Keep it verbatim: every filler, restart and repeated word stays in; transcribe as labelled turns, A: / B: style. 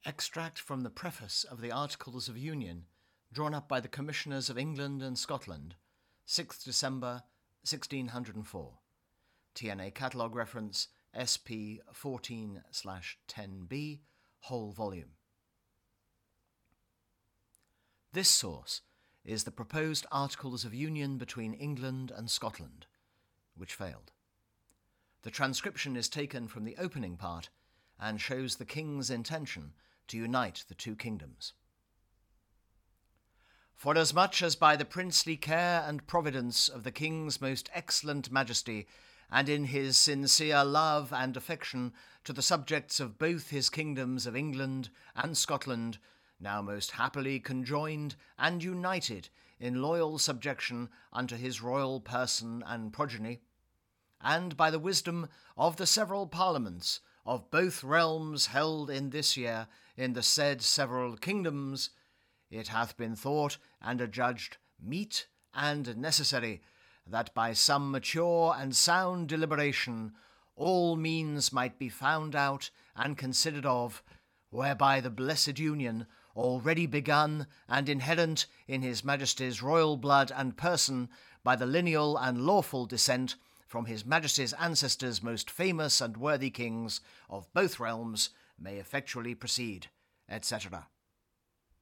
A: Extract from the preface of the Articles of Union, drawn up by the Commissioners of England and Scotland, sixth December sixteen oh four. T N A Catalogue Reference S P fourteen slash ten B, whole volume. This source is the proposed Articles of Union between England and Scotland, which failed. The transcription is taken from the opening part and shows the King's intention to unite the two kingdoms. Forasmuch as by the princely care and providence of the King's most excellent Majesty, and in his sincere love and affection to the subjects of both his kingdoms of England and Scotland, now most happily conjoined and united in loyal subjection unto his royal person and progeny, and by the wisdom of the several parliaments of both realms held in this year in the said several kingdoms, it hath been thought and adjudged meet and necessary that by some mature and sound deliberation all means might be found out and considered of, whereby the blessed union, already begun and inherent in his Majesty's royal blood and person by the lineal and lawful descent from his Majesty's ancestors' most famous and worthy kings of both realms, may effectually proceed, et cetera.